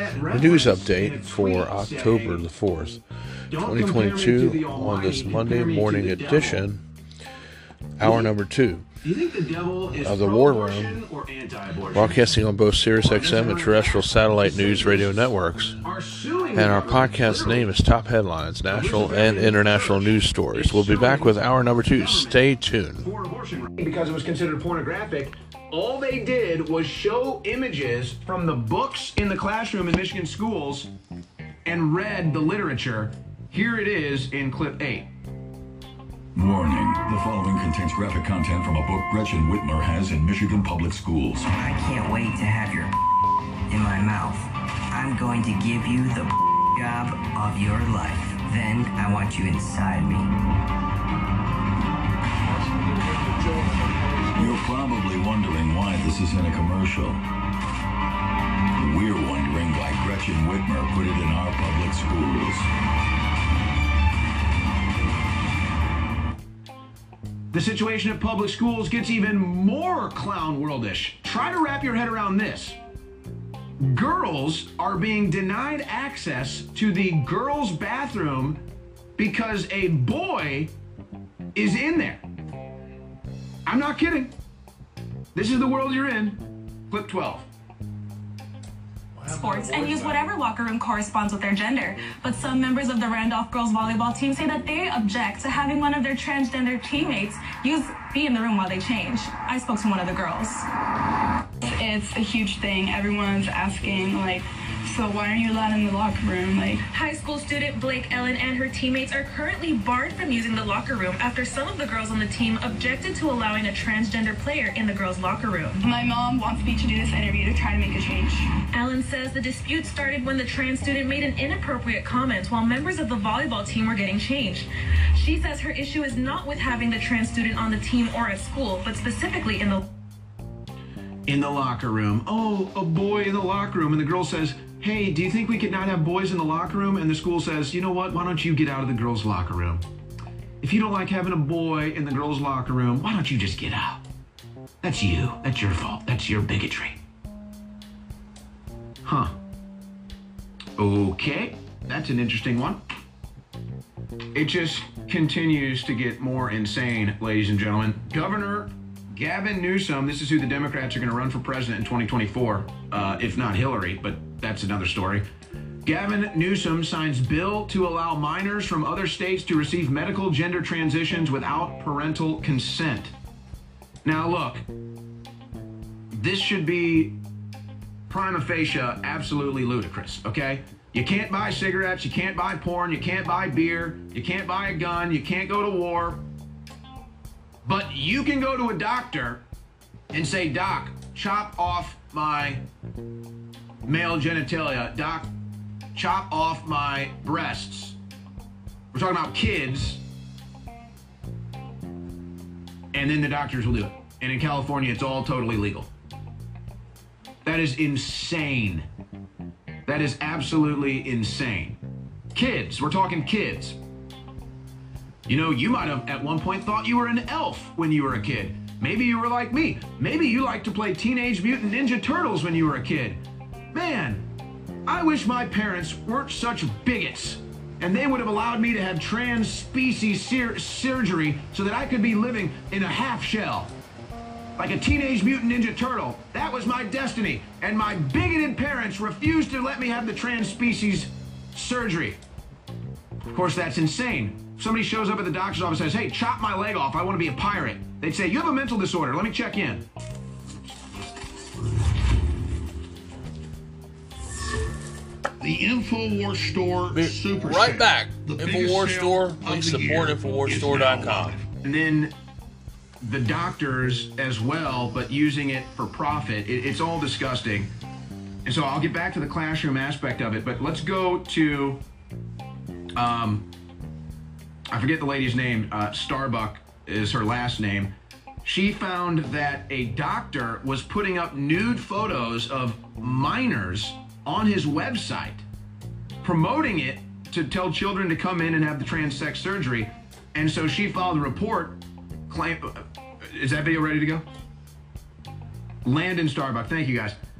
The news update for October the 4th, 2022 on this Monday morning edition, hour number 2 of the War Room, broadcasting on both SiriusXM and terrestrial satellite news radio networks. And our podcast name is Top Headlines, National and International News Stories. We'll be back with hour number 2. Stay tuned. Because it was considered pornographic, all they did was show images from the books in the classroom in Michigan schools and read the literature. Here it is in clip 8. Warning, the following contains graphic content from a book Gretchen Whitmer has in Michigan public schools. I can't wait to have your in my mouth. I'm going to give you the job of your life. Then I want you inside me. You're probably wondering why this is in a commercial. We're wondering why Gretchen Whitmer put it in our public schools. The situation at public schools gets even more clown worldish. Try to wrap your head around this. Girls are being denied access to the girls' bathroom because a boy is in there. I'm not kidding. This is the world you're in. Clip 12. Sports and use whatever locker room corresponds with their gender. But some members of the Randolph girls volleyball team say that they object to having one of their transgender teammates be in the room while they change. I spoke to one of the girls. It's a huge thing. Everyone's asking, like, so why aren't you allowed in the locker room? Like, High school student Blake Ellen and her teammates are currently barred from using the locker room after some of the girls on the team objected to allowing a transgender player in the girls' locker room. my mom wants me to do this interview to try to make a change. Ellen says the dispute started when the trans student made an inappropriate comment while members of the volleyball team were getting changed. She says her issue is not with having the trans student on the team or at school, but specifically in the locker room. Oh, a boy in the locker room. And the girl says, hey, do you think we could not have boys in the locker room? And the school says, you know what? Why don't you get out of the girls' locker room? If you don't like having a boy in the girls' locker room, why don't you just get out? That's you. That's your fault. That's your bigotry. Huh. Okay. That's an interesting one. It just continues to get more insane, ladies and gentlemen. Governor Gavin Newsom, this is who the Democrats are going to run for president in 2024, if not Hillary, but that's another story. Gavin Newsom signs bill to allow minors from other states to receive medical gender transitions without parental consent. Now, look, this should be prima facie absolutely ludicrous, okay? You can't buy cigarettes, you can't buy porn, you can't buy beer, you can't buy a gun, you can't go to war. But you can go to a doctor and say, Doc, chop off my male genitalia. Doc, chop off my breasts. We're talking about kids. And then the doctors will do it. And in California, it's all totally legal. That is insane. That is absolutely insane. Kids, we're talking kids. You know, you might have at one point thought you were an elf when you were a kid. Maybe you were like me. Maybe you liked to play Teenage Mutant Ninja Turtles when you were a kid. Man, I wish my parents weren't such bigots and they would have allowed me to have trans species surgery so that I could be living in a half shell. Like a Teenage Mutant Ninja Turtle. That was my destiny. And my bigoted parents refused to let me have the trans species surgery. Of course, that's insane. Somebody shows up at the doctor's office and says, hey, chop my leg off. I want to be a pirate. They'd say, you have a mental disorder. Let me check in. The InfoWars store super right sale. back. The InfoWars biggest store. sale Please of the support year InfoWarsStore.com. And then the doctors as well, but using it for profit. It's all disgusting. And so I'll get back to the classroom aspect of it, but let's go to, I forget the lady's name, Starbuck is her last name. She found that a doctor was putting up nude photos of minors on his website, promoting it to tell children to come in and have the trans-sex surgery. And so she filed a report. Is that video ready to go? Landon Starbuck, thank you guys.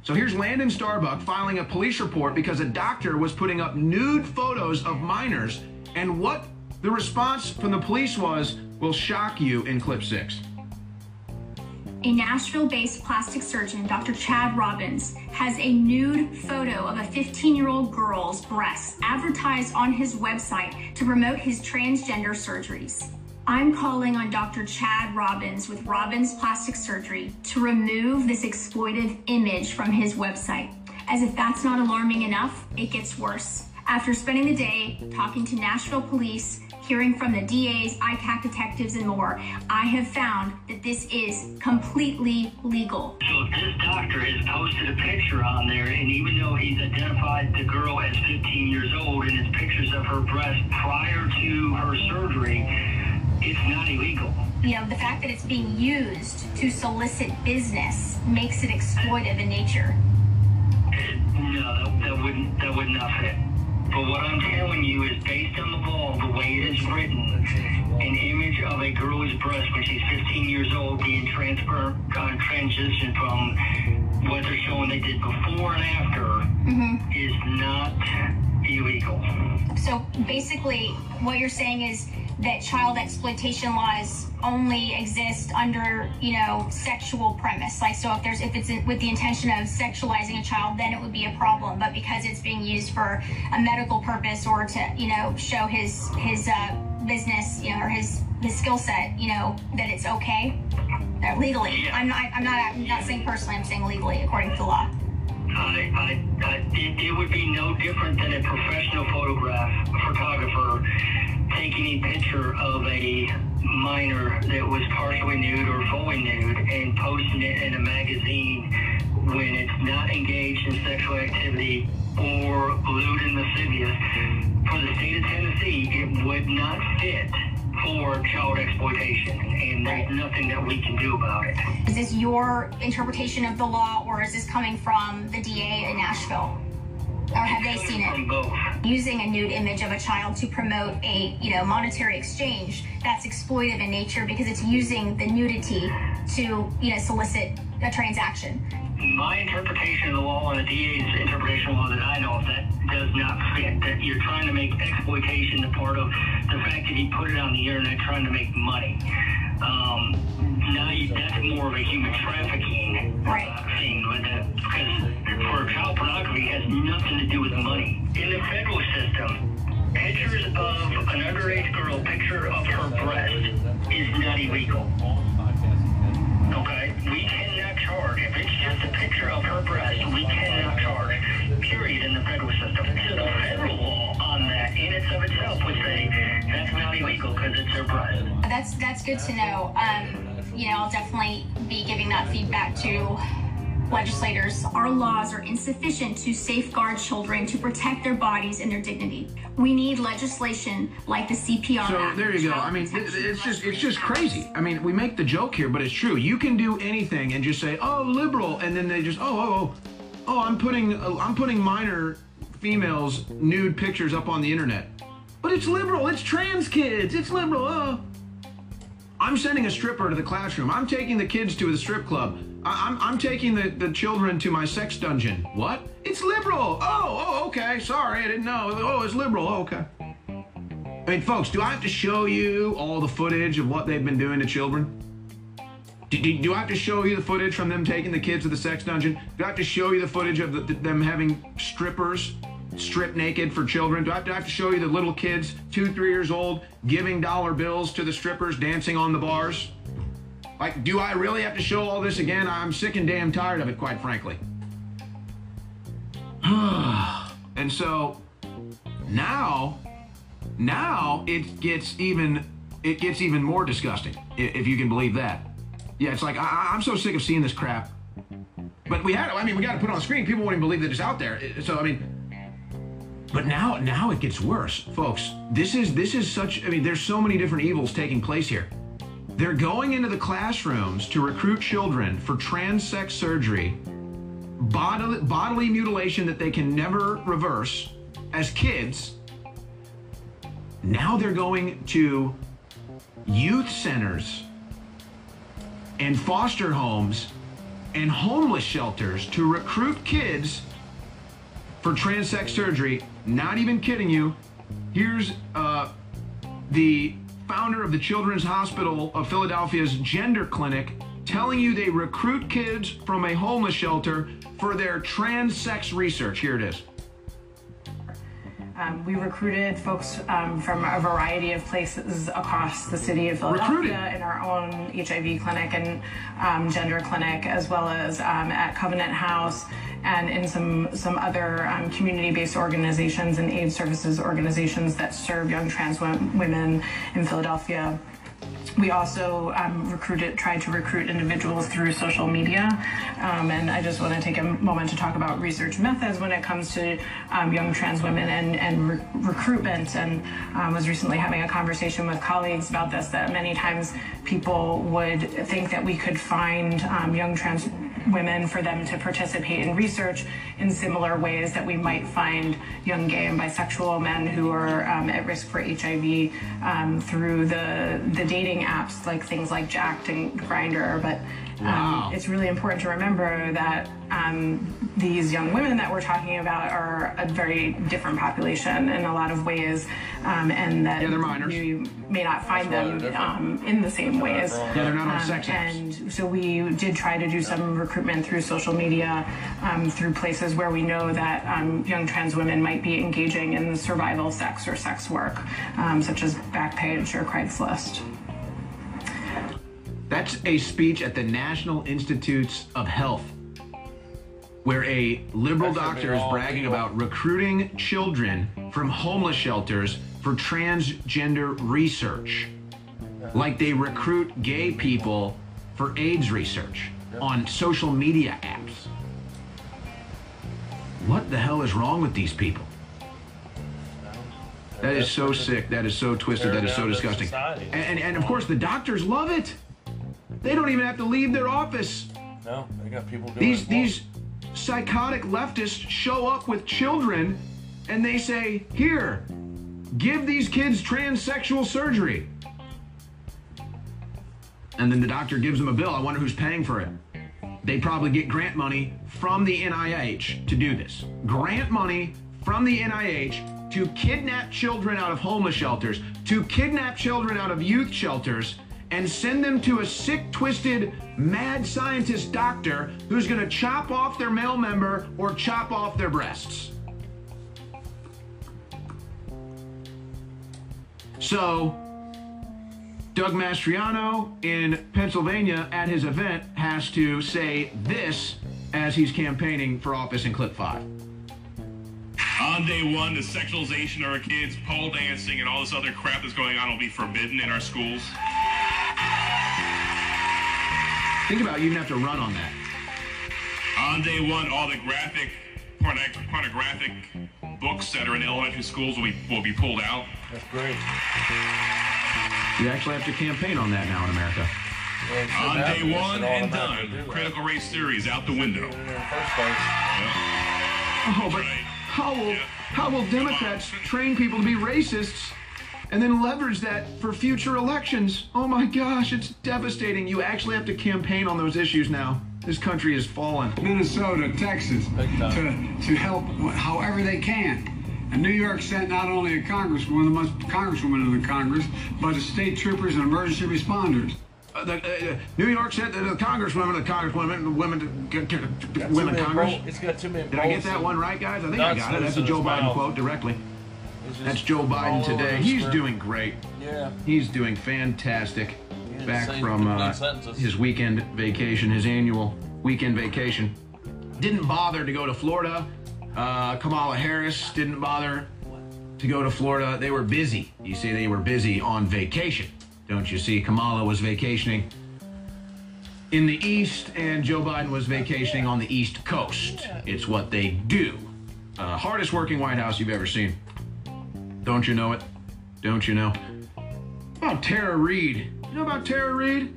So here's Landon Starbuck filing a police report because a doctor was putting up nude photos of minors, and what the response from the police was will shock you in clip 6. A Nashville-based plastic surgeon, Dr. Chad Robbins, has a nude photo of a 15-year-old girl's breasts advertised on his website to promote his transgender surgeries. I'm calling on Dr. Chad Robbins with Robbins Plastic Surgery to remove this exploitive image from his website. As if that's not alarming enough, it gets worse. After spending the day talking to Nashville police, hearing from the DAs, ICAC detectives, and more, I have found that this is completely legal. So if this doctor has posted a picture on there, and even though he's identified the girl as 15 years old and it's pictures of her breast prior to her surgery, it's not illegal. You know, the fact that it's being used to solicit business makes it exploitive in nature. No, that would not fit. But what I'm telling you is based on the law, the way it is written, an image of a girl's breast when she's 15 years old being transitioned from what they're showing they did before and after is not illegal. So basically, what you're saying is that child exploitation laws only exist under, you know, sexual premise. Like, so if it's with the intention of sexualizing a child, then it would be a problem. But because it's being used for a medical purpose or to, you know, show his business, you know, or his skill set, you know, that it's okay legally. I'm not saying personally. I'm saying legally, according to the law. It would be no different than a professional photographer taking a picture of a minor that was partially nude or fully nude and posting it in a magazine when it's not engaged in sexual activity or lewd and lascivious. For the state of Tennessee, it would not fit for child exploitation, and there's nothing that we can do about it. Is this your interpretation of the law, or is this coming from the DA in Nashville? Or have they seen it? From both. Using a nude image of a child to promote a, you know, monetary exchange, that's exploitive in nature because it's using the nudity to, you know, solicit a transaction. My interpretation of the law and the DA's interpretation of the law that I know of, that does not fit. That you're trying to make exploitation the part of the fact that he put it on the internet trying to make money. That's more of a human trafficking thing, because for child pornography has nothing to do with money. In the federal system, pictures of an underage girl, picture of her breast is not illegal. Okay? We cannot charge. If it's just a picture of her breast, we cannot charge. Period, in the federal system. So the federal law on that in itself would say that's not illegal because it's her breast. That's good to know. You know, I'll definitely be giving that feedback to legislators. Our laws are insufficient to safeguard children, to protect their bodies and their dignity. We need legislation like the CPR Act. So there you go. I mean, it's just crazy. I mean, we make the joke here, but it's true. You can do anything and just say, "Oh, liberal," and then they just, "Oh, I'm putting minor females' nude pictures up on the internet." But it's liberal. It's trans kids. It's liberal. Oh. I'm sending a stripper to the classroom. I'm taking the kids to the strip club. I'm taking the children to my sex dungeon. What? It's liberal. Oh, okay. Sorry, I didn't know. Oh, it's liberal. Oh, okay. I mean, folks, do I have to show you all the footage of what they've been doing to children? Do I have to show you the footage from them taking the kids to the sex dungeon? Do I have to show you the footage of them having strippers strip naked for children? Do I have to show you the little kids, 2, 3 years old, giving dollar bills to the strippers dancing on the bars? Like, do I really have to show all this again? I'm sick and damn tired of it, quite frankly. And so now it gets even more disgusting, if you can believe that. Yeah, it's like I'm so sick of seeing this crap. But we got to put it on screen. People won't even believe that it's out there. So I mean. But now it gets worse, folks. This is such, there's so many different evils taking place here. They're going into the classrooms to recruit children for transsex surgery, bodily mutilation that they can never reverse as kids. Now they're going to youth centers and foster homes and homeless shelters to recruit kids for transsex surgery. Not even kidding you. Here's the founder of the Children's Hospital of Philadelphia's gender clinic telling you they recruit kids from a homeless shelter for their transsex research. Here it is. We recruited folks from a variety of places across the city of Philadelphia in our own HIV clinic and gender clinic, as well as at Covenant House and in some other community-based organizations and aid services organizations that serve young trans women in Philadelphia. We also tried to recruit individuals through social media, and I just want to take a moment to talk about research methods when it comes to young trans women and recruitment. And was recently having a conversation with colleagues about this, that many times people would think that we could find young trans women for them to participate in research in similar ways that we might find young gay and bisexual men who are at risk for HIV through the dating apps, like things like Jack'd and Grindr. But it's really important to remember that these young women that we're talking about are a very different population in a lot of ways, and that you may not find them in the same ways. They're not on sex apps. And so we did try to do some recruitment through social media, through places where we know that young trans women might be engaging in survival sex or sex work, such as Backpage or Craigslist. That's a speech at the National Institutes of Health, where a liberal doctor is bragging about recruiting children from homeless shelters for transgender research, like they recruit gay people for AIDS research on social media apps. What the hell is wrong with these people? That is so sick. That is so twisted. That is so disgusting. And of course, the doctors love it. They don't even have to leave their office. No, they got people doing these psychotic leftists show up with children and they say, here, give these kids transsexual surgery. And then the doctor gives them a bill. I wonder who's paying for it. They probably get grant money from the NIH to do this. Grant money from the NIH to kidnap children out of homeless shelters, to kidnap children out of youth shelters, and send them to a sick, twisted, mad scientist doctor who's gonna chop off their male member or chop off their breasts. So, Doug Mastriano in Pennsylvania at his event has to say this as he's campaigning for office in clip 5. On day one, the sexualization of our kids, pole dancing, and all this other crap that's going on will be forbidden in our schools. Think about it, you didn't have to run on that. On day one, all the pornographic books that are in elementary schools will be pulled out. That's great. You actually have to campaign on that now in America. On day one and done, critical race theory is out the window. Oh, but how will Democrats train people to be racists and then leverage that for future elections? Oh my gosh, it's devastating. You actually have to campaign on those issues now. This country is fallen. Minnesota, Texas, to help however they can. And New York sent not only a congresswoman in the Congress, but state troopers and emergency responders. New York sent the congresswomen, women Congress. It's got too many. Did I get that one right, guys? I think I got it. That's a Joe Biden quote directly. That's Joe Biden today. He's doing great. Yeah. He's doing fantastic. Back from his weekend vacation, his annual weekend vacation. Didn't bother to go to Florida. Kamala Harris didn't bother to go to Florida. They were busy. You see, they were busy on vacation. Don't you see? Kamala was vacationing in the East, and Joe Biden was vacationing on the East Coast. It's what they do. Hardest working White House you've ever seen. Don't you know it? Don't you know? About Tara Reade. You know about Tara Reade?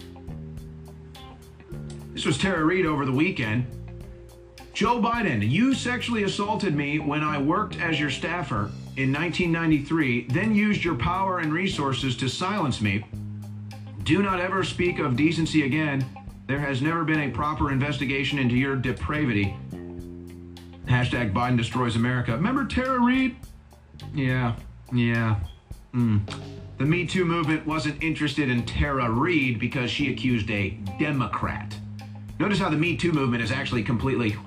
This was Tara Reade over the weekend. Joe Biden, you sexually assaulted me when I worked as your staffer in 1993, then used your power and resources to silence me. Do not ever speak of decency again. There has never been a proper investigation into your depravity. Hashtag Biden destroys America. Remember Tara Reid? Yeah. The Me Too movement wasn't interested in Tara Reid because she accused a Democrat. Notice how the Me Too movement is actually completely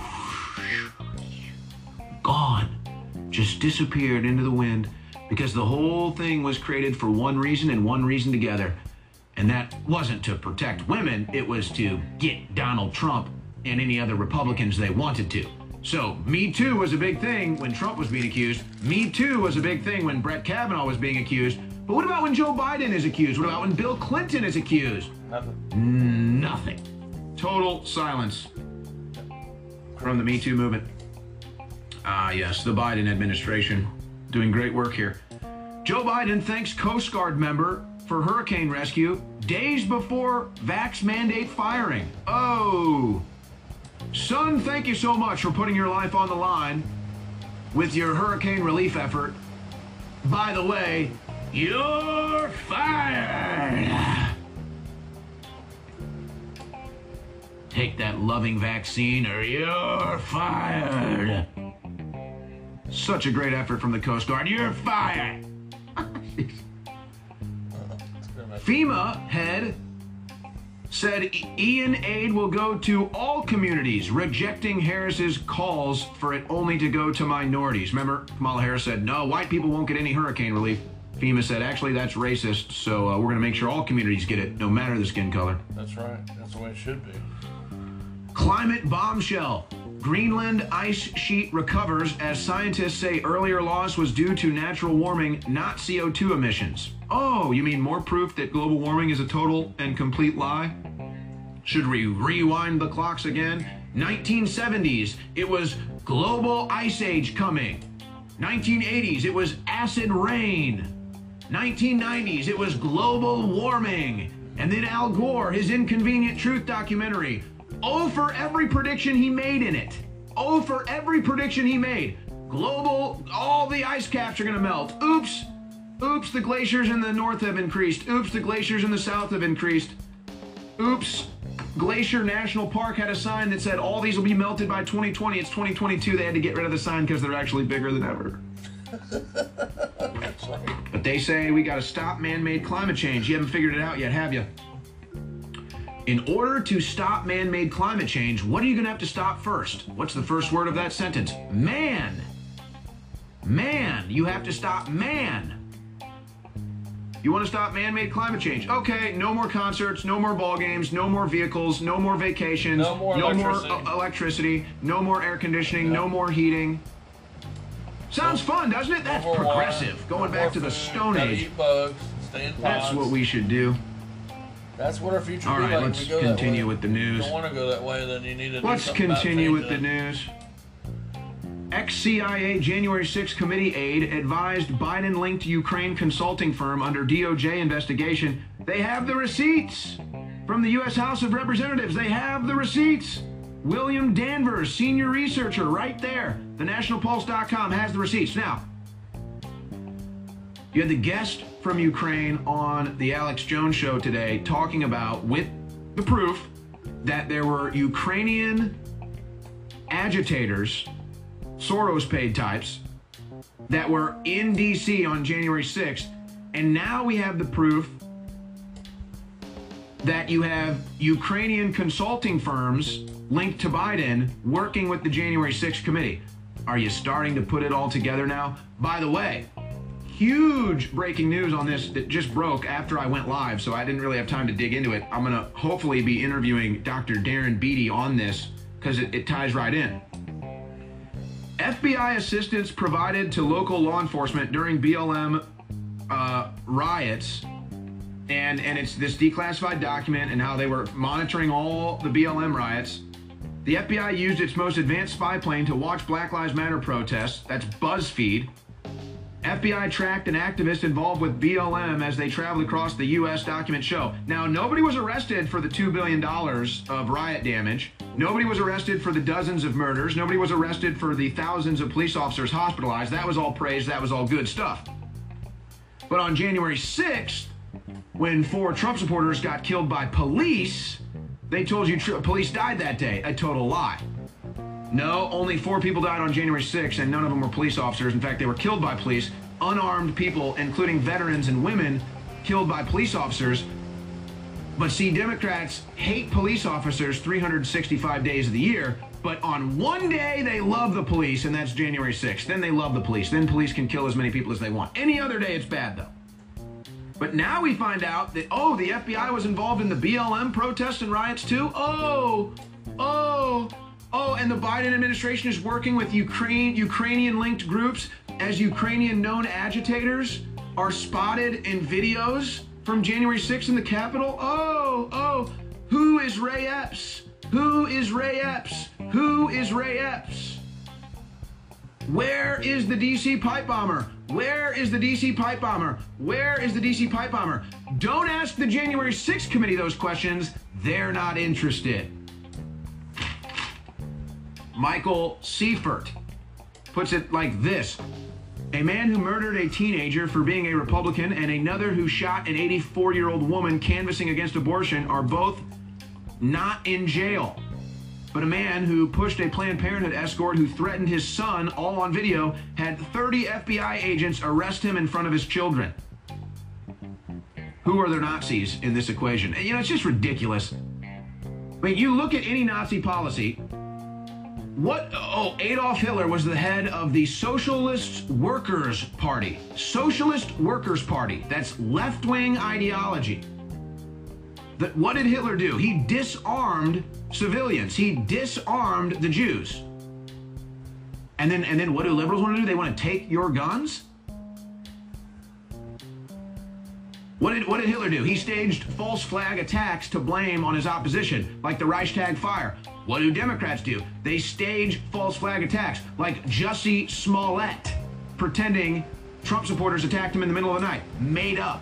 gone. Just disappeared into the wind because the whole thing was created for one reason and one reason together. And that wasn't to protect women, it was to get Donald Trump and any other Republicans they wanted to. So, Me Too was a big thing when Trump was being accused. Me Too was a big thing when Brett Kavanaugh was being accused. But what about when Joe Biden is accused? What about when Bill Clinton is accused? Nothing. Total silence from the Me Too movement. Ah, yes, the Biden administration doing great work here. Joe Biden thanks Coast Guard member for hurricane rescue days before vax mandate firing. Oh, son, thank you so much for putting your life on the line with your hurricane relief effort. By the way, you're fired. Take that loving vaccine or you're fired. Such a great effort from the Coast Guard. You're fired. FEMA head said Ian aid will go to all communities, rejecting Harris's calls for it only to go to minorities. Remember, Kamala Harris said, no, white people won't get any hurricane relief. FEMA said, actually, that's racist, so we're going to make sure all communities get it, no matter the skin color. That's right. That's the way it should be. Climate bombshell. Greenland ice sheet recovers as scientists say earlier loss was due to natural warming, not CO2 emissions. Oh, you mean more proof that global warming is a total and complete lie? Should we rewind the clocks again? 1970s, it was global ice age coming. 1980s, it was acid rain. 1990s, it was global warming. And then Al Gore, his Inconvenient Truth documentary. Oh, for every prediction he made in it. Oh, for every prediction he made. Global, all the ice caps are going to melt. Oops. Oops, the glaciers in the north have increased. Oops, the glaciers in the south have increased. Oops, Glacier National Park had a sign that said all these will be melted by 2020. It's 2022. They had to get rid of the sign because they're actually bigger than ever. But they say we got to stop man-made climate change. You haven't figured it out yet, have you? In order to stop man-made climate change, what are you going to have to stop first? What's the first word of that sentence? Man. Man. You have to stop man. You want to stop man-made climate change? Okay, no more concerts, no more ball games, no more vehicles, no more vacations, no more electricity, no more air conditioning, no more heating. Sounds fun, doesn't it? That's progressive. Going back to the Stone Age. Eat bugs, stay in ponds. That's what we should do. That's what our future will be like. All right, let's continue with the If news. you don't want to go that way, then you need to Let's continue with the news. Ex-CIA January 6 committee aide advised Biden-linked Ukraine consulting firm under DOJ investigation. They have the receipts from the U.S. House of Representatives. They have the receipts. William Danvers, senior researcher, right there. TheNationalPulse.com has the receipts. Now, you had the guest from Ukraine on the Alex Jones show today talking about, with the proof, that there were Ukrainian agitators, Soros-paid types, that were in D.C. on January 6th, and now we have the proof that you have Ukrainian consulting firms linked to Biden working with the January 6th committee. Are you starting to put it all together now? By the way, huge breaking news on this that just broke after I went live, so I didn't really have time to dig into it. I'm going to hopefully be interviewing Dr. Darren Beatty on this because it ties right in. FBI assistance provided to local law enforcement during BLM riots, and it's this declassified document and how they were monitoring all the BLM riots. The FBI used its most advanced spy plane to watch Black Lives Matter protests. That's BuzzFeed. FBI tracked an activist involved with BLM as they traveled across the U.S., documents show. Now, nobody was arrested for the $2 billion of riot damage. Nobody was arrested for the dozens of murders. Nobody was arrested for the thousands of police officers hospitalized. That was all praise. That was all good stuff. But on January 6th, when 4 Trump supporters got killed by police, they told you police died that day. A total lie. No, only 4 people died on January 6th, and none of them were police officers. In fact, they were killed by police. Unarmed people, including veterans and women, killed by police officers. But see, Democrats hate police officers 365 days of the year, but on one day they love the police, and that's January 6th. Then they love the police. Then police can kill as many people as they want. Any other day, it's bad, though. But now we find out that, oh, the FBI was involved in the BLM protests and riots, too? And the Biden administration is working with Ukrainian-linked groups as Ukrainian-known agitators are spotted in videos from January 6th in the Capitol? Who is Ray Epps? Who is Ray Epps? Who is Ray Epps? Where is the DC pipe bomber? Where is the DC pipe bomber? Where is the DC pipe bomber? Don't ask the January 6th committee those questions. They're not interested. Michael Seifert puts it like this. A man who murdered a teenager for being a Republican and another who shot an 84-year-old woman canvassing against abortion are both not in jail. But a man who pushed a Planned Parenthood escort who threatened his son, all on video, had 30 FBI agents arrest him in front of his children. Who are the Nazis in this equation? You know, it's just ridiculous. I mean, you look at any Nazi policy. Adolf Hitler was the head of the Socialist Workers' Party. Socialist Workers' Party. That's left-wing ideology. What did Hitler do? He disarmed civilians. He disarmed the Jews. And then what do liberals want to do? They want to take your guns? What did Hitler do? He staged false flag attacks to blame on his opposition, like the Reichstag fire. What do Democrats do? They stage false flag attacks, like Jussie Smollett, pretending Trump supporters attacked him in the middle of the night. Made up.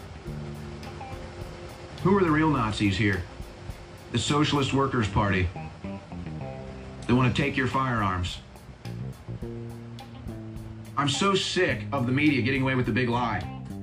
Who are the real Nazis here? The Socialist Workers' Party. They want to take your firearms. I'm so sick of the media getting away with the big lie.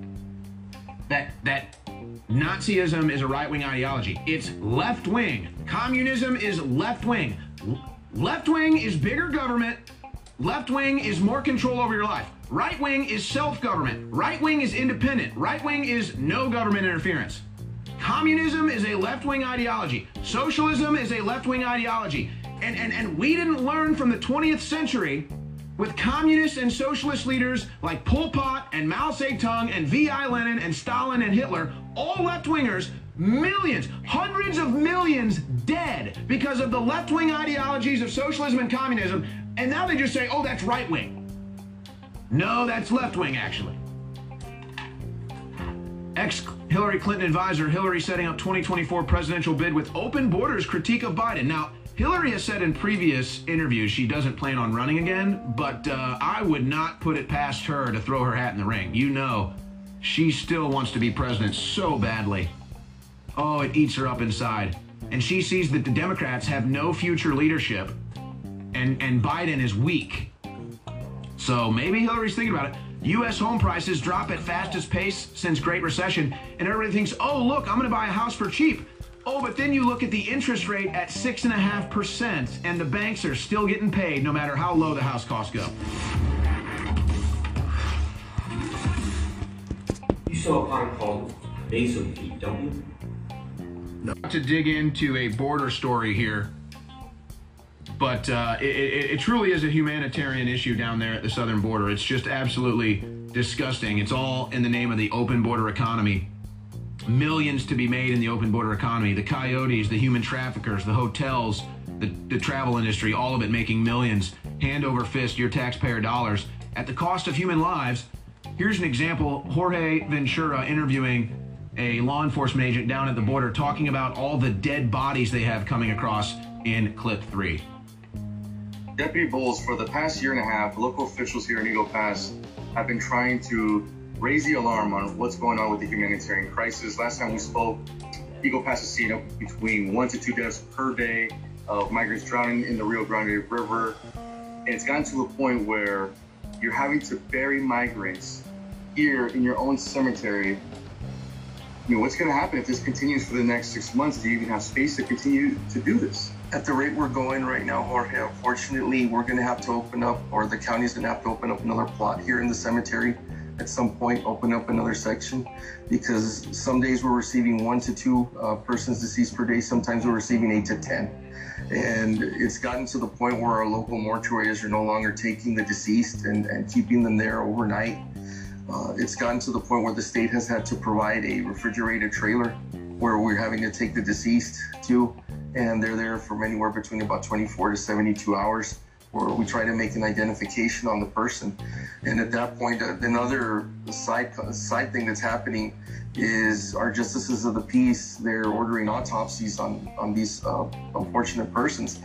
That Nazism is a right-wing ideology. It's left-wing. Communism is left-wing. Left-wing is bigger government. Left-wing is more control over your life. Right-wing is self-government. Right-wing is independent. Right-wing is no government interference. Communism is a left-wing ideology. Socialism is a left-wing ideology. And we didn't learn from the 20th century with communist and socialist leaders like Pol Pot and Mao Zedong and V.I. Lenin and Stalin and Hitler, all left-wingers, millions, hundreds of millions dead because of the left-wing ideologies of socialism and communism, and now they just say, oh, that's right-wing. No, that's left-wing, actually. Ex-Hillary Clinton advisor, Hillary setting up 2024 presidential bid with open borders critique of Biden. Now, Hillary has said in previous interviews she doesn't plan on running again, but I would not put it past her to throw her hat in the ring. You know, she still wants to be president so badly. Oh, it eats her up inside. And she sees that the Democrats have no future leadership, and Biden is weak. So maybe Hillary's thinking about it. U.S. home prices drop at fastest pace since Great Recession, and everybody thinks, oh, look, I'm going to buy a house for cheap. Oh, but then you look at the interest rate at 6.5%, and the banks are still getting paid no matter how low the house costs go. You saw a pond called Basil Peak, don't you? Not to dig into a border story here, but it truly is a humanitarian issue down there at the southern border. It's just absolutely disgusting. It's all in the name of the open border economy. Millions to be made in the open border economy. The coyotes, the human traffickers, the hotels, the travel industry, all of it making millions, hand over fist, your taxpayer dollars, at the cost of human lives. Here's an example. Jorge Ventura interviewing a law enforcement agent down at the border, talking about all the dead bodies they have coming across in clip 3. Deputy Bowles, for the past year and a half, local officials here in Eagle Pass have been trying to raise the alarm on what's going on with the humanitarian crisis. Last time we spoke, Eagle Pass is seeing up between 1 to 2 deaths per day of migrants drowning in the Rio Grande River. And it's gotten to a point where you're having to bury migrants here in your own cemetery what's going to happen if this continues for the next 6 months? Do you even have space to continue to do this? At the rate we're going right now, Jorge, unfortunately, we're going to have to open up, or the county's going to have to open up another plot here in the cemetery at some point, open up another section, because some days we're receiving 1 to 2 persons deceased per day. Sometimes we're receiving 8 to 10. And it's gotten to the point where our local mortuaries are no longer taking the deceased and keeping them there overnight. It's gotten to the point where the state has had to provide a refrigerated trailer where we're having to take the deceased to, and they're there from anywhere between about 24 to 72 hours, where we try to make an identification on the person. And at that point, another side thing that's happening is our justices of the peace, they're ordering autopsies on these unfortunate persons.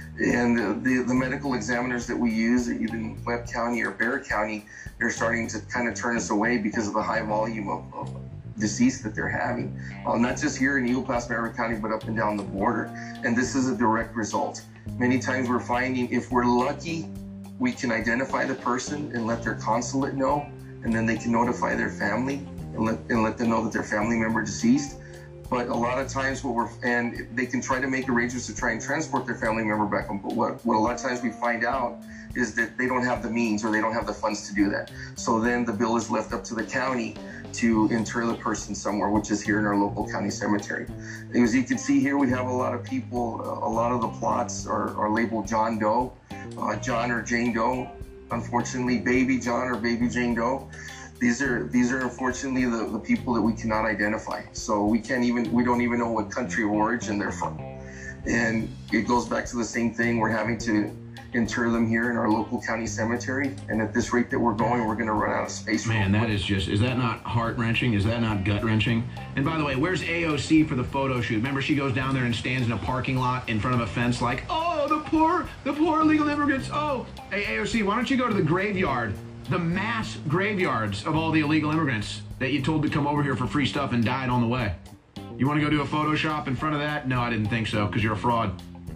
And the medical examiners that we use, either in Webb County or Bexar County, they're starting to kind of turn us away because of the high volume of deceased that they're having. Not just here in Eagle Pass, Maverick County, but up and down the border. And this is a direct result. Many times we're finding, if we're lucky, we can identify the person and let their consulate know, and then they can notify their family and let them know that their family member deceased. But a lot of times and they can try to make arrangements to try and transport their family member back home. But what a lot of times we find out is that they don't have the means, or they don't have the funds to do that. So then the bill is left up to the county to inter the person somewhere, which is here in our local county cemetery. As you can see here, we have a lot of people, a lot of the plots are labeled John Doe, John or Jane Doe. Unfortunately, baby John or baby Jane Doe. These are unfortunately the people that we cannot identify. So we don't even know what country of origin they're from. And it goes back to the same thing. We're having to inter them here in our local county cemetery. And at this rate that we're going, we're going to run out of space. Man, that is that not heart-wrenching? Is that not gut-wrenching? And by the way, where's AOC for the photo shoot? Remember, she goes down there and stands in a parking lot in front of a fence like, oh, the poor illegal immigrants. Oh, hey, AOC, why don't you go to the graveyard, the mass graveyards of all the illegal immigrants that you told to come over here for free stuff and died on the way? You want to go do a Photoshop in front of that? No, I didn't think so, because you're a fraud.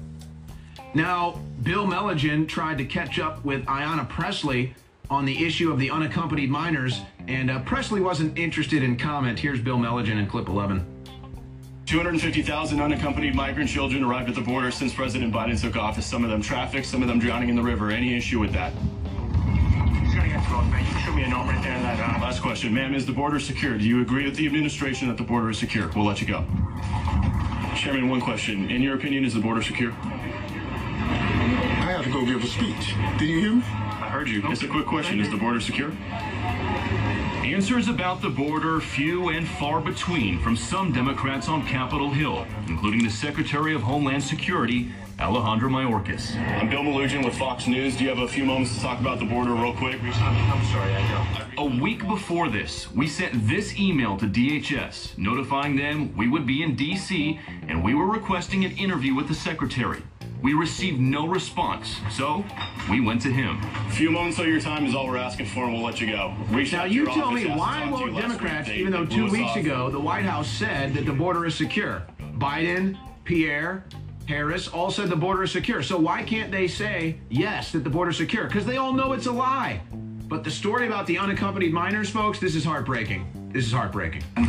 Now, Bill Melligan tried to catch up with Ayanna Pressley on the issue of the unaccompanied minors, and Pressley wasn't interested in comment. Here's Bill Melligan in clip 11. 250,000 unaccompanied migrant children arrived at the border since President Biden took office. Some of them trafficked, some of them drowning in the river. Any issue with that? Show me a note right there in that. Last question. Ma'am, is the border secure? Do you agree with the administration that the border is secure? We'll let you go. Chairman, one question. In your opinion, is the border secure? I have to go give a speech. Did you hear me? I heard you. It's a quick question. Is the border secure? Answers about the border few and far between from some Democrats on Capitol Hill, including the Secretary of Homeland Security, Alejandro Mayorkas. I'm Bill Melligan with Fox News. Do you have a few moments to talk about the border real quick? I'm sorry, I don't. A week before this, we sent this email to DHS, notifying them we would be in D.C. and we were requesting an interview with the Secretary. We received no response, so we went to him. A few moments of your time is all we're asking for, and we'll let you go. Now, you tell me, why won't Democrats, even though 2 weeks ago the White House said that the border is secure? Biden, Pierre, Harris all said the border is secure. So why can't they say, yes, that the border is secure? Because they all know it's a lie. But the story about the unaccompanied minors, folks, this is heartbreaking. This is heartbreaking. ¿Te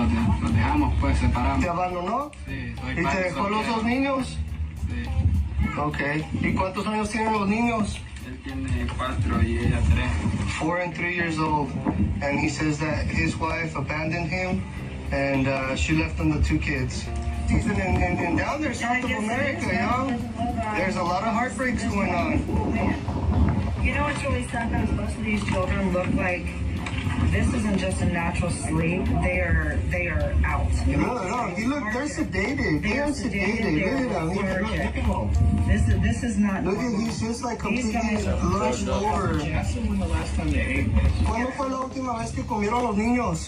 abandonó? ¿Y te dejó los dos niños? Okay. ¿Y cuántos años tienen los niños? Él tiene 4 y ella 3. 4 and 3 years old. And he says that his wife abandoned him and she left him the 2 kids. Even in down there, South of America, there's a lot of heartbreaks going on. You know what's really sad is most of these children look like this isn't just a natural sleep. They are out. No. They're sedated. They are sedated. Look at them. This is not. Look at he's just like completely lushed over. When the last time they ate? ¿Cuándo fue la última vez que comieron los niños?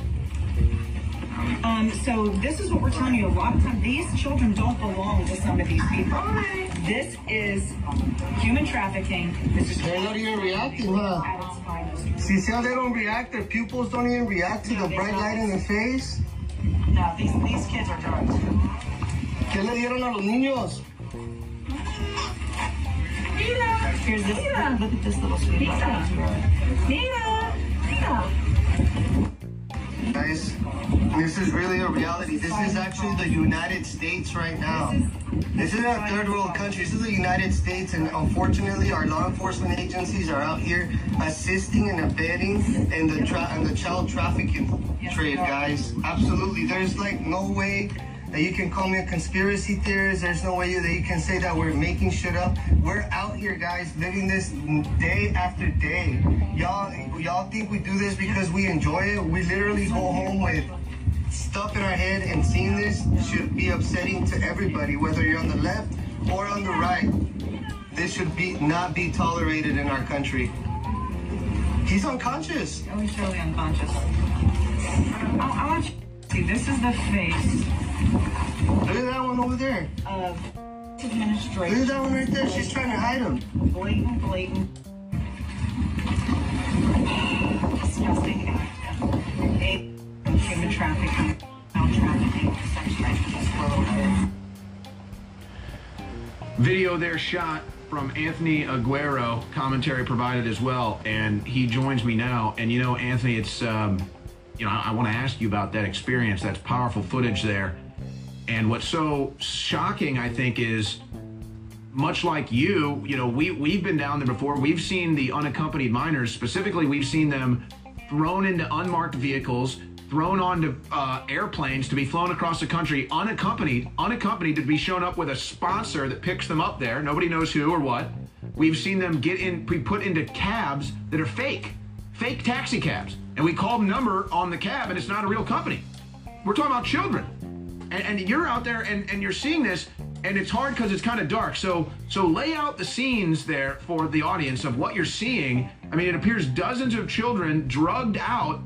So this is what we're telling you. A lot of times, these children don't belong to some of these people. This is human trafficking. They're not even reacting, huh? See how they don't react? Their pupils don't even react to the bright light in their face? No, these kids are drugged. ¿Qué le dieron a los niños? Here's this. Look at this little sweetie. Mira. guys. This is really a reality. This is actually the United States right now. This isn't a third world country. This is the United States, and unfortunately, our law enforcement agencies are out here assisting and abetting in the child trafficking trade, guys. Absolutely. There's like no way that you can call me a conspiracy theorist. There's no way that you can say that we're making shit up. We're out here, guys, living this day after day. Y'all think we do this because we enjoy it? We literally go home with stuff in our head, and seeing this should be upsetting to everybody, whether you're on the left or on the right. This should not be tolerated in our country. He's unconscious. Oh, he's totally unconscious. I want you to see, this is the face. Look at that one over there. Administration. Look at that one right there. She's trying to hide him. Blatant. Disgusting act. Human trafficking, child trafficking, sex trafficking. Video there shot from Anthony Aguero, commentary provided as well, and he joins me now. And you know, Anthony, it's I want to ask you about that experience. That's powerful footage there. And what's so shocking, I think, is much like we've been down there before. We've seen the unaccompanied minors. Specifically, we've seen them thrown into unmarked vehicles, thrown onto airplanes to be flown across the country, unaccompanied to be shown up with a sponsor that picks them up there. Nobody knows who or what. We've seen them be put into cabs that are fake taxi cabs. And we call the number on the cab, and it's not a real company. We're talking about children. And you're out there and you're seeing this, and it's hard because it's kind of dark. So lay out the scenes there for the audience of what you're seeing. I mean, it appears dozens of children drugged out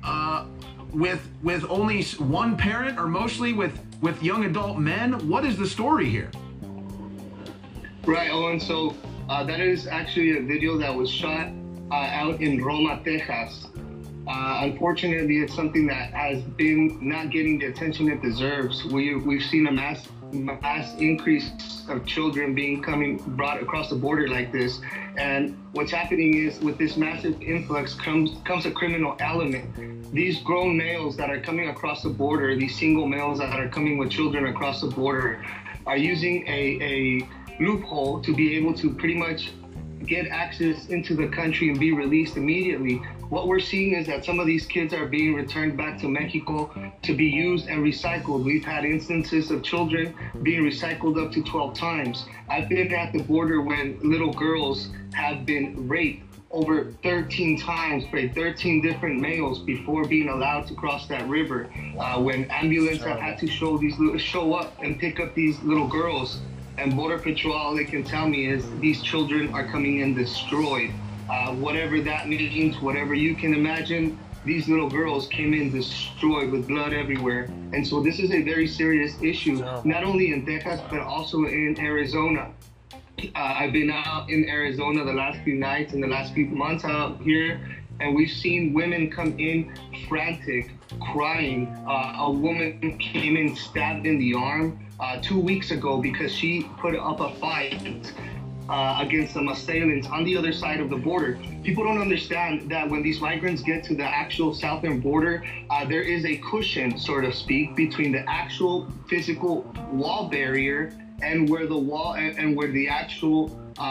with only one parent, or mostly with young adult men. What is the story here? Right, Owen. So that is actually a video that was shot out in Roma, Texas. Unfortunately, it's something that has been not getting the attention it deserves. We've seen a mass increase of children brought across the border like this, and what's happening is with this massive influx comes a criminal element. These grown males that are coming across the border, these single males that are coming with children across the border, are using a loophole to be able to pretty much get access into the country and be released immediately. What we're seeing is that some of these kids are being returned back to Mexico to be used and recycled. We've had instances of children being recycled up to 12 times. I've been at the border when little girls have been raped over 13 times by 13 different males before being allowed to cross that river. When ambulance have had to show up and pick up these little girls, and Border Patrol, all they can tell me is these children are coming in destroyed. Whatever that means, whatever you can imagine, these little girls came in destroyed with blood everywhere. And so this is a very serious issue, not only in Texas, but also in Arizona. I've been out in Arizona the last few nights and the last few months out here, and we've seen women come in frantic, crying. A woman came in stabbed in the arm 2 weeks ago because she put up a fight against some assailants on the other side of the border. People don't understand that when these migrants get to the actual southern border, there is a cushion, so to speak, between the actual physical wall barrier and where the wall and where the actual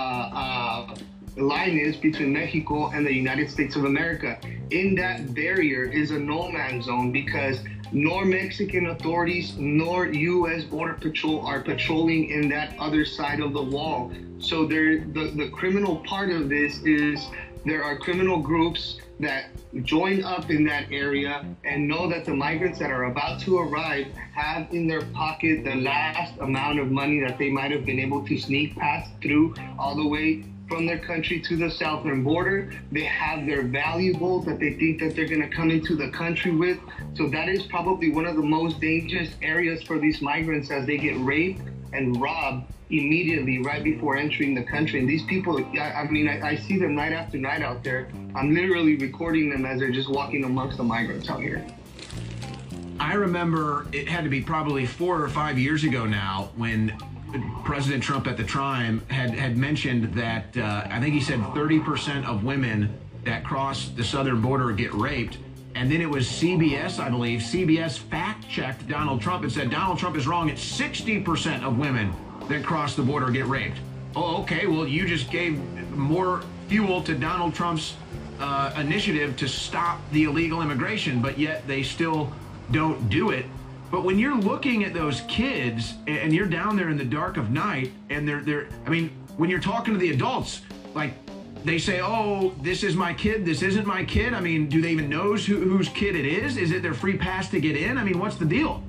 line is between Mexico and the United States of America. In that barrier is a no man's zone because nor Mexican authorities nor U.S. Border Patrol are patrolling in that other side of the wall. So the criminal part of this is there are criminal groups that join up in that area and know that the migrants that are about to arrive have in their pocket the last amount of money that they might have been able to sneak past through all the way from their country to the southern border. They have their valuables that they think that they're going to come into the country with. So that is probably one of the most dangerous areas for these migrants as they get raped and robbed immediately right before entering the country. And these people, I see them night after night out there. I'm literally recording them as they're just walking amongst the migrants out here. I remember it had to be probably 4 or 5 years ago now when President Trump at the time had mentioned that I think he said 30% of women that cross the southern border get raped, and then it was CBS, I believe. CBS fact-checked Donald Trump and said Donald Trump is wrong. It's 60% of women that cross the border get raped. Oh, okay, well, you just gave more fuel to Donald Trump's initiative to stop the illegal immigration, but yet they still don't do it. But when you're looking at those kids and you're down there in the dark of night and they're I mean, when you're talking to the adults, like, they say, oh, this is my kid, this isn't my kid. I mean, do they even know whose kid it is? Is it their free pass to get in? I mean, what's the deal?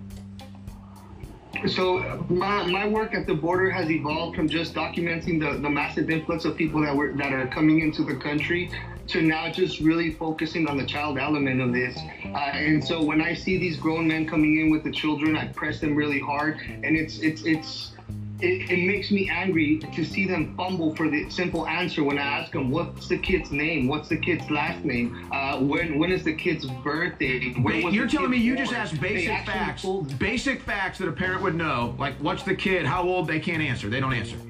So my work at the border has evolved from just documenting the massive influx of people that are coming into the country to now just really focusing on the child element of this. And so when I see these grown men coming in with the children, I press them really hard, and it makes me angry to see them fumble for the simple answer when I ask them, what's the kid's name? What's the kid's last name? When is the kid's birthday? You're telling me you just asked basic facts that a parent would know, like what's the kid, how old? They can't answer. They don't answer.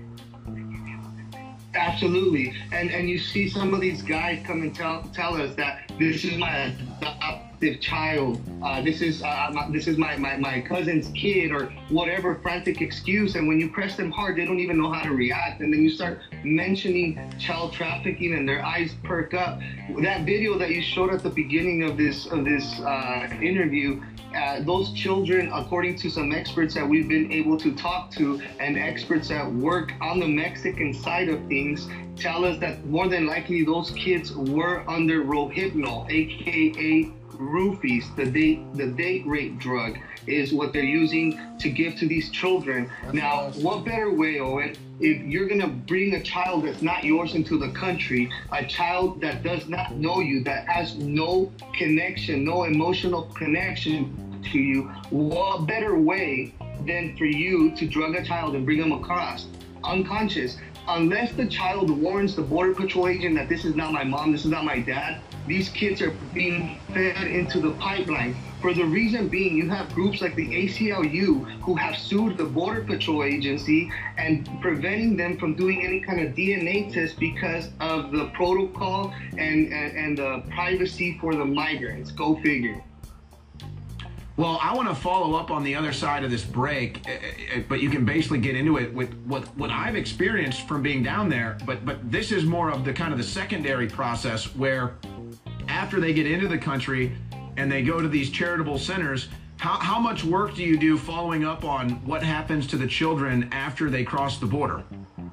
Absolutely. And you see some of these guys come and tell us that this is my adoptive child, this is my cousin's kid, or whatever frantic excuse. And when you press them hard, they don't even know how to react. And then you start mentioning child trafficking and their eyes perk up. That video that you showed at the beginning of this interview, those children, according to some experts that we've been able to talk to and experts that work on the Mexican side of things, tell us that more than likely those kids were under Rohypnol, aka roofies, the date rape drug is what they're using to give to these children. Now, what better way, Owen, if you're gonna bring a child that's not yours into the country, a child that does not know you, that has no connection, no emotional connection to you, what better way than for you to drug a child and bring them across unconscious? Unless the child warns the Border Patrol agent that this is not my mom, this is not my dad, these kids are being fed into the pipeline. For the reason being, you have groups like the ACLU who have sued the Border Patrol agency and preventing them from doing any kind of DNA test because of the protocol and the privacy for the migrants. Go figure. Well, I want to follow up on the other side of this break, but you can basically get into it with what I've experienced from being down there. But this is more of the kind of the secondary process where after they get into the country and they go to these charitable centers, how much work do you do following up on what happens to the children after they cross the border?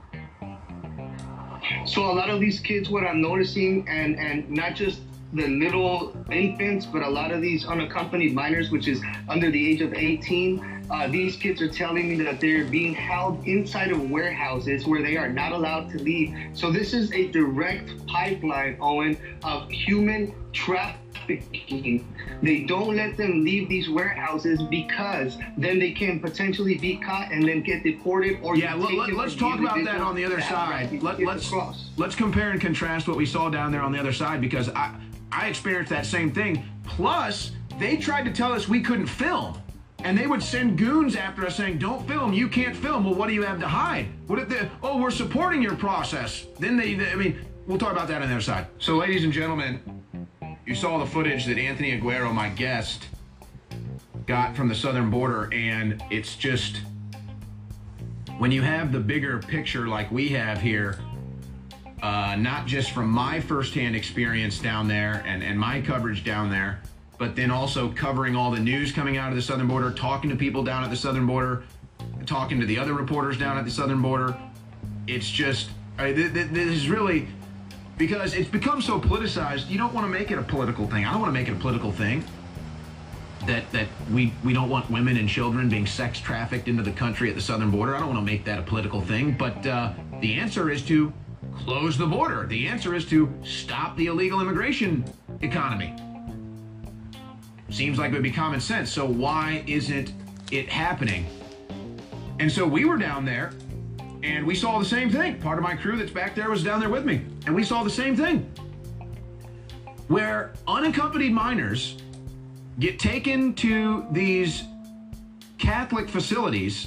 So a lot of these kids, what I'm noticing, and not just the little infants, but a lot of these unaccompanied minors, which is under the age of 18, these kids are telling me that they're being held inside of warehouses where they are not allowed to leave. So this is a direct pipeline, Owen, of human trafficking. They don't let them leave these warehouses because then they can potentially be caught and then get deported. Or yeah, let's talk about that on the other side. Let's compare and contrast what we saw down there on the other side, because I experienced that same thing. Plus, they tried to tell us we couldn't film. And they would send goons after us saying, don't film, you can't film. Well, what do you have to hide? What if they, oh, we're supporting your process. Then I mean, we'll talk about that on the other side. So, ladies and gentlemen, you saw the footage that Anthony Aguero, my guest, got from the southern border, and it's just, when you have the bigger picture like we have here, not just from my firsthand experience down there and my coverage down there, but then also covering all the news coming out of the southern border, talking to people down at the southern border, talking to the other reporters down at the southern border. It's just, this is really, because it's become so politicized, you don't want to make it a political thing. I don't want to make it a political thing that we don't want women and children being sex trafficked into the country at the southern border. I don't want to make that a political thing, but the answer is to close the border. The answer is to stop the illegal immigration economy. Seems like it would be common sense. So why isn't it happening? And so we were down there and we saw the same thing. Part of my crew that's back there was down there with me, and we saw the same thing, where unaccompanied minors get taken to these Catholic facilities.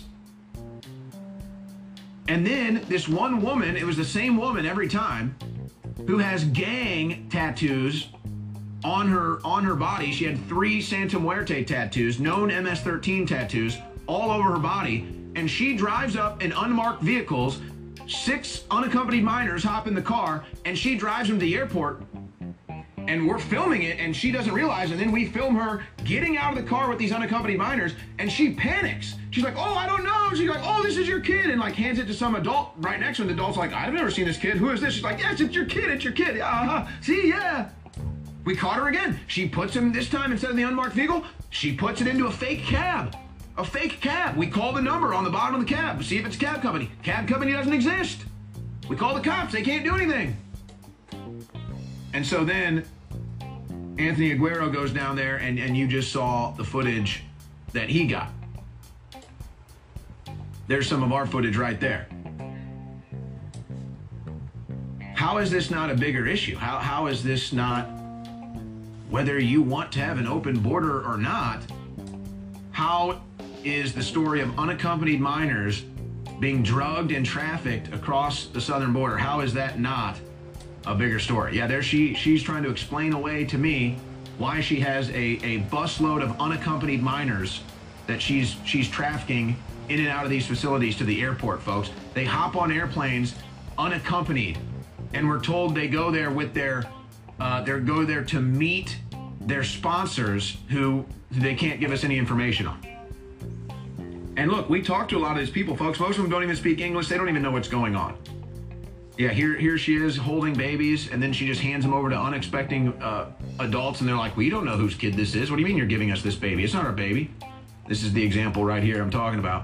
And then this one woman, it was the same woman every time, who has gang tattoos on her body. She had 3 Santa Muerte tattoos, known MS-13 tattoos, all over her body. And she drives up in unmarked vehicles. 6 unaccompanied minors hop in the car, and she drives them to the airport. And we're filming it, and she doesn't realize, and then we film her getting out of the car with these unaccompanied minors, and she panics. She's like, oh, I don't know. She's like, oh, this is your kid, and like hands it to some adult right next to her. The adult's like, I've never seen this kid. Who is this? She's like, yes, it's your kid. It's your kid. See, yeah. We caught her again. She puts him, this time, instead of the unmarked vehicle, she puts it into a fake cab. A fake cab. We call the number on the bottom of the cab. See if it's a cab company. Cab company doesn't exist. We call the cops. They can't do anything. And so then Anthony Aguero goes down there, and you just saw the footage that he got. There's some of our footage right there. How is this not a bigger issue? How is this not, whether you want to have an open border or not, how is the story of unaccompanied minors being drugged and trafficked across the southern border, how is that not a bigger story? Yeah, there she's trying to explain away to me why she has a busload of unaccompanied minors that she's trafficking in and out of these facilities to the airport, folks. They hop on airplanes unaccompanied, and we're told they go there with their go there to meet their sponsors who they can't give us any information on. And look, we talked to a lot of these people, folks. Most of them don't even speak English. They don't even know what's going on. Yeah, here she is holding babies, and then she just hands them over to unexpecting adults, and they're like, we don't know whose kid this is. What do you mean you're giving us this baby? It's not our baby. This is the example right here I'm talking about.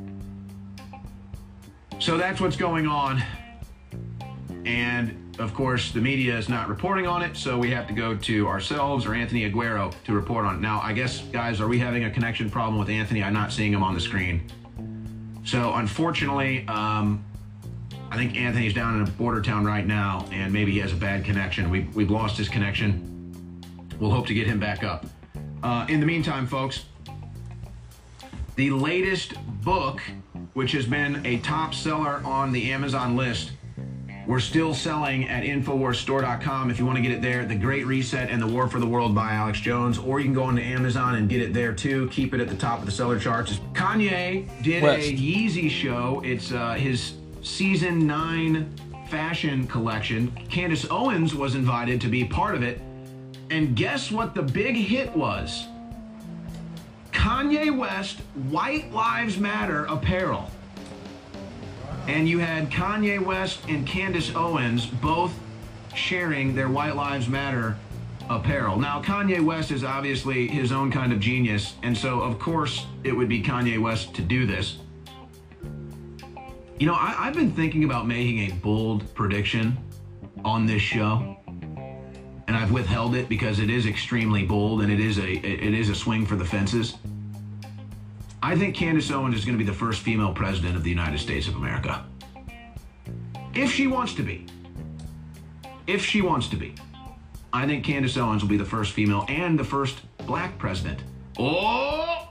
So that's what's going on. And, of course, the media is not reporting on it, so we have to go to ourselves or Anthony Aguero to report on it. Now, I guess, guys, are we having a connection problem with Anthony? I'm not seeing him on the screen. So, unfortunately, I think Anthony's down in a border town right now, and maybe he has a bad connection. We've lost his connection. We'll hope to get him back up. In the meantime, folks, the latest book, which has been a top seller on the Amazon list, we're still selling at InfoWarsStore.com if you want to get it there. The Great Reset and the War for the World by Alex Jones. Or you can go onto Amazon and get it there too. Keep it at the top of the seller charts. Kanye did a Yeezy show. It's his Season 9 fashion collection. Candace Owens was invited to be part of it. And guess what the big hit was? Kanye West White Lives Matter apparel. And you had Kanye West and Candace Owens both sharing their White Lives Matter apparel. Now, Kanye West is obviously his own kind of genius, and so, of course, it would be Kanye West to do this. You know, I've been thinking about making a bold prediction on this show, and I've withheld it because it is extremely bold, and it is a swing for the fences. I think Candace Owens is going to be the first female president of the United States of America. If she wants to be. If she wants to be. I think Candace Owens will be the first female and the first black president. Oh!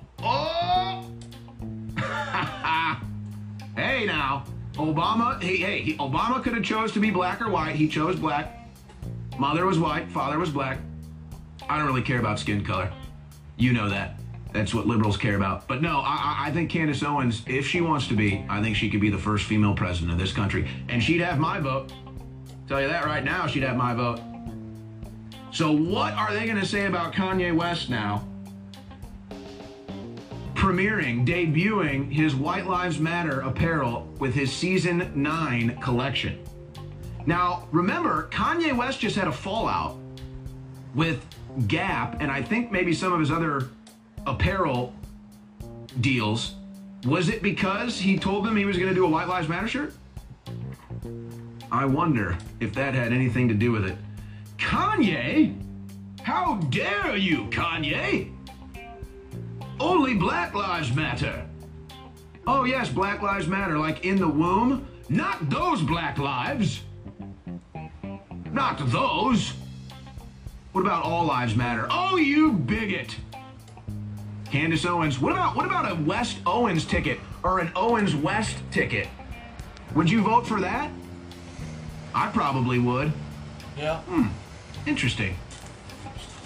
Hey now, Obama, Obama could have chose to be black or white. He chose black. Mother was white, father was black. I don't really care about skin color. You know that. That's what liberals care about. But no, I think Candace Owens, if she wants to be, I think she could be the first female president of this country. And she'd have my vote. Tell you that right now, she'd have my vote. So what are they going to say about Kanye West now? Debuting his White Lives Matter apparel with his Season 9 collection. Now, remember, Kanye West just had a fallout with Gap, and I think maybe some of his other apparel deals. Was it because he told them he was going to do a White Lives Matter shirt? I wonder if that had anything to do with it. Kanye? How dare you, Kanye? Only Black Lives Matter. Oh yes, Black Lives Matter, like in the womb. Not those black lives. Not those. What about all lives matter? Oh, you bigot. Candace Owens. What about a West Owens ticket or an Owens West ticket? Would you vote for that? I probably would. Yeah. Interesting.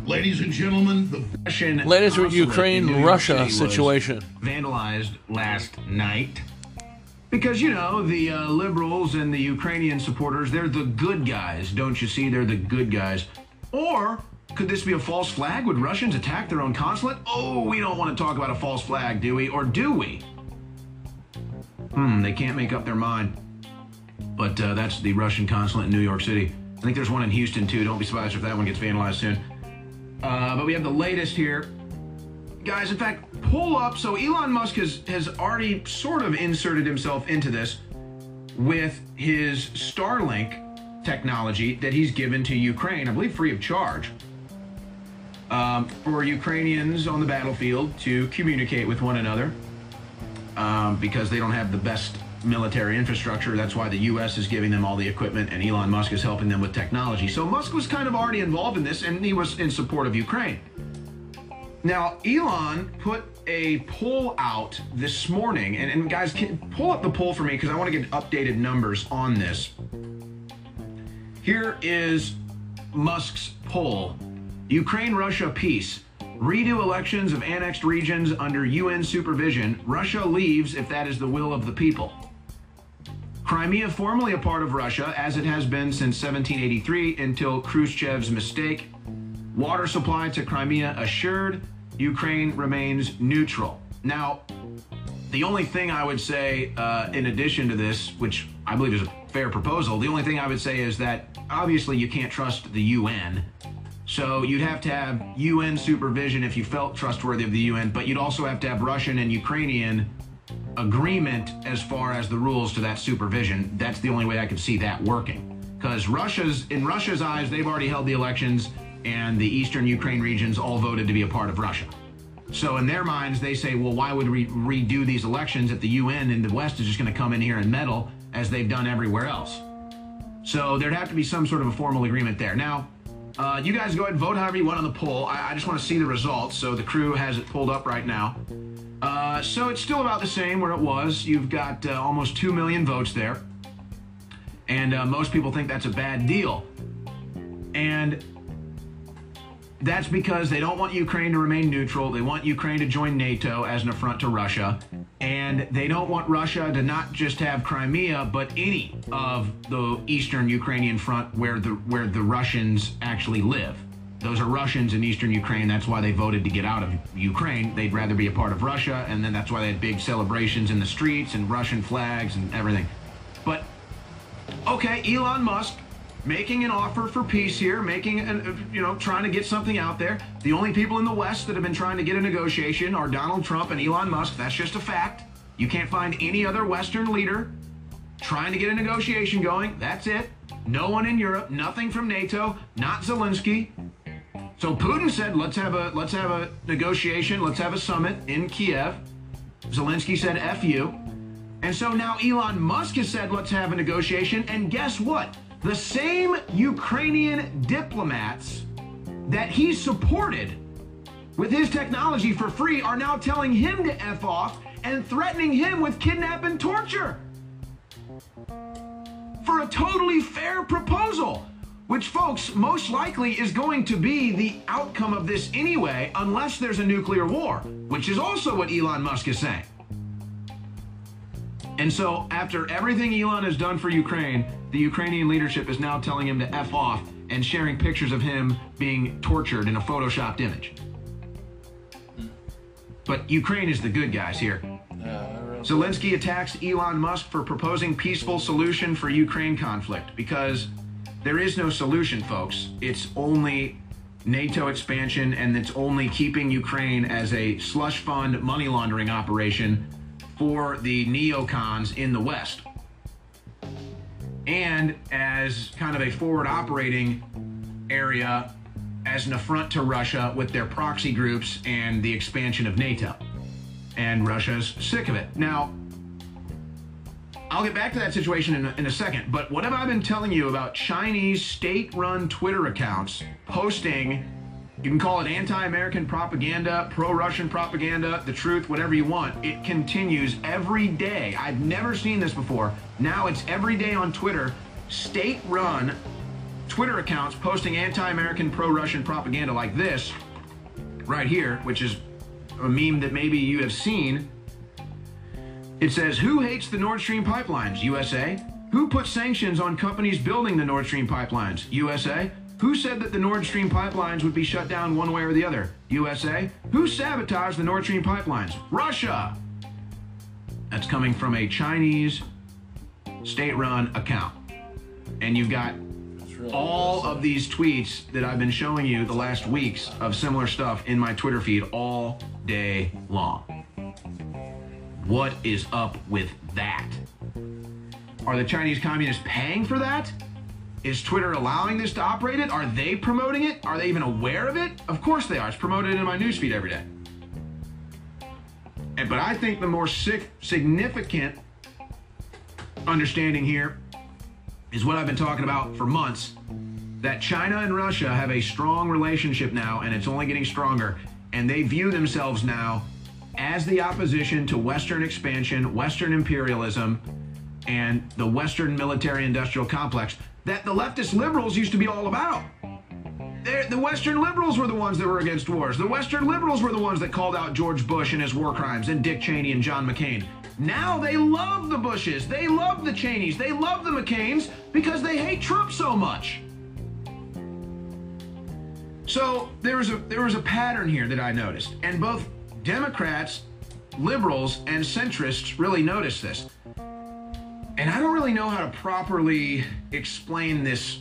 Ladies and gentlemen, the Russian latest consulate in New York Ukraine-Russia City was situation vandalized last night. Because, you know, the liberals and the Ukrainian supporters, they're the good guys. Don't you see? They're the good guys. Or could this be a false flag? Would Russians attack their own consulate? Oh, we don't want to talk about a false flag, do we? Or do we? They can't make up their mind. But that's the Russian consulate in New York City. I think there's one in Houston, too. Don't be surprised if that one gets vandalized soon. But we have the latest here. Guys, in fact, pull up. So Elon Musk has already sort of inserted himself into this with his Starlink technology that he's given to Ukraine, I believe free of charge, for Ukrainians on the battlefield to communicate with one another because they don't have the best military infrastructure. That's why the U.S. is giving them all the equipment and Elon Musk is helping them with technology. So Musk was kind of already involved in this, and he was in support of Ukraine. Now, Elon put a poll out this morning, and guys, pull up the poll for me because I want to get updated numbers on this. Here is Musk's poll. Ukraine-Russia peace. Redo elections of annexed regions under UN supervision. Russia leaves if that is the will of the people. Crimea formally a part of Russia, as it has been since 1783 until Khrushchev's mistake. Water supply to Crimea assured. Ukraine remains neutral. Now, the only thing I would say in addition to this, which I believe is a fair proposal, the only thing I would say is that obviously you can't trust the UN. So you'd have to have UN supervision if you felt trustworthy of the UN, but you'd also have to have Russian and Ukrainian agreement as far as the rules to that supervision. That's the only way I could see that working. Because in Russia's eyes, they've already held the elections, and the eastern Ukraine regions all voted to be a part of Russia. So in their minds, they say, well, why would we redo these elections if the UN in the West is just going to come in here and meddle as they've done everywhere else? So there'd have to be some sort of a formal agreement there. Now, you guys go ahead and vote however you want on the poll. I just want to see the results. So the crew has it pulled up right now. So it's still about the same where it was. You've got almost 2 million votes there. And most people think that's a bad deal. And that's because they don't want Ukraine to remain neutral. They want Ukraine to join NATO as an affront to Russia. And they don't want Russia to not just have Crimea, but any of the eastern Ukrainian front where the Russians actually live. Those are Russians in eastern Ukraine. That's why they voted to get out of Ukraine. They'd rather be a part of Russia. And then that's why they had big celebrations in the streets and Russian flags and everything. But, okay, Elon Musk making an offer for peace here, trying to get something out there. The only people in the West that have been trying to get a negotiation are Donald Trump and Elon Musk. That's just a fact. You can't find any other Western leader trying to get a negotiation going. That's it. No one in Europe, nothing from NATO, not Zelensky. So Putin said, let's have a negotiation, let's have a summit in Kiev. Zelensky said, F you. And so now Elon Musk has said, let's have a negotiation. And guess what? The same Ukrainian diplomats that he supported with his technology for free are now telling him to F off and threatening him with kidnap and torture for a totally fair proposal, which, folks, most likely is going to be the outcome of this anyway, unless there's a nuclear war, which is also what Elon Musk is saying. And so after everything Elon has done for Ukraine, the Ukrainian leadership is now telling him to F off and sharing pictures of him being tortured in a photoshopped image. But Ukraine is the good guys here. Zelensky attacks Elon Musk for proposing peaceful solution for Ukraine conflict because there is no solution, folks. It's only NATO expansion, and it's only keeping Ukraine as a slush fund money laundering operation for the neocons in the West, and as kind of a forward operating area as an affront to Russia with their proxy groups and the expansion of NATO. And Russia's sick of it. Now, I'll get back to that situation in a second, but what have I been telling you about Chinese state-run Twitter accounts posting, you can call it anti-American propaganda, pro-Russian propaganda, the truth, whatever you want. It continues every day. I've never seen this before. Now it's every day on Twitter, state-run Twitter accounts posting anti-American, pro-Russian propaganda like this right here, which is a meme that maybe you have seen. It says, who hates the Nord Stream pipelines? USA. Who put sanctions on companies building the Nord Stream pipelines? USA. Who said that the Nord Stream pipelines would be shut down one way or the other? USA. Who sabotaged the Nord Stream pipelines? Russia. That's coming from a Chinese state-run account. And you've got all of these tweets that I've been showing you the last weeks of similar stuff in my Twitter feed all day long. What is up with that? Are the Chinese communists paying for that? Is Twitter allowing this to operate it? Are they promoting it? Are they even aware of it? Of course they are. It's promoted in my newsfeed every day. But I think the more significant understanding here is what I've been talking about for months, that China and Russia have a strong relationship now, and it's only getting stronger, and they view themselves now as the opposition to Western expansion, Western imperialism, and the Western military-industrial complex that the leftist liberals used to be all about. The Western liberals were the ones that were against wars. The Western liberals were the ones that called out George Bush and his war crimes, and Dick Cheney and John McCain. Now they love the Bushes, they love the Cheneys, they love the McCains because they hate Trump so much. So there was a pattern here that I noticed, and both Democrats, liberals, and centrists really noticed this. And I don't really know how to properly explain this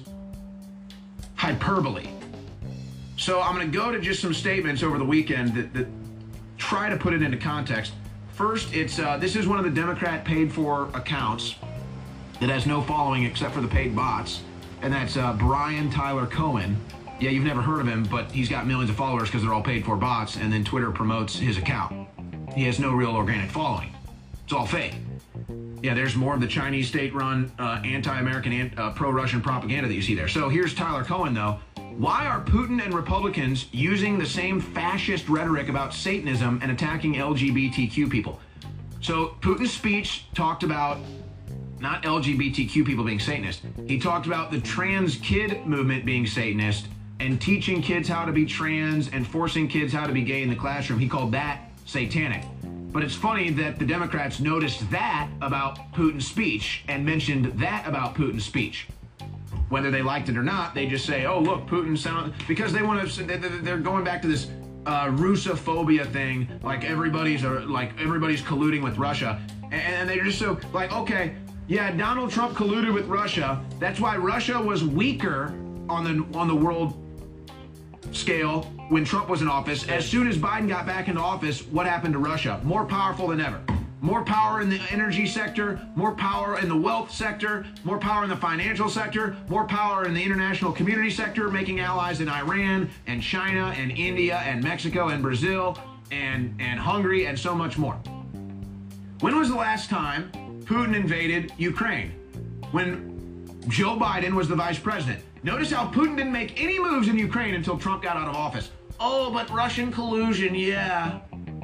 hyperbole. So I'm going to go to just some statements over the weekend that try to put it into context. First, this is one of the Democrat paid-for accounts that has no following except for the paid bots, and that's Brian Tyler Cohen. Yeah, you've never heard of him, but he's got millions of followers because they're all paid-for bots, and then Twitter promotes his account. He has no real organic following. It's all fake. Yeah, there's more of the Chinese state-run anti-American, pro-Russian propaganda that you see there. So here's Tyler Cohen, though. Why are Putin and Republicans using the same fascist rhetoric about Satanism and attacking LGBTQ people? So Putin's speech talked about not LGBTQ people being Satanist. He talked about the trans kid movement being Satanist and teaching kids how to be trans and forcing kids how to be gay in the classroom. He called that satanic. But it's funny that the Democrats noticed that about Putin's speech and mentioned that about Putin's speech. Whether they liked it or not, they just say, oh, look, Putin sounds... Because they want to... They're going back to this Russophobia thing, like everybody's colluding with Russia. And they're just so, like, okay, yeah, Donald Trump colluded with Russia. That's why Russia was weaker on the world scale when Trump was in office. As soon as Biden got back into office, what happened to Russia? More powerful than ever. More power in the energy sector, more power in the wealth sector, more power in the financial sector, more power in the international community sector, making allies in Iran and China and India and Mexico and Brazil and Hungary and so much more. When was the last time Putin invaded Ukraine? When Joe Biden was the vice president. Notice how Putin didn't make any moves in Ukraine until Trump got out of office. Oh, but Russian collusion, yeah.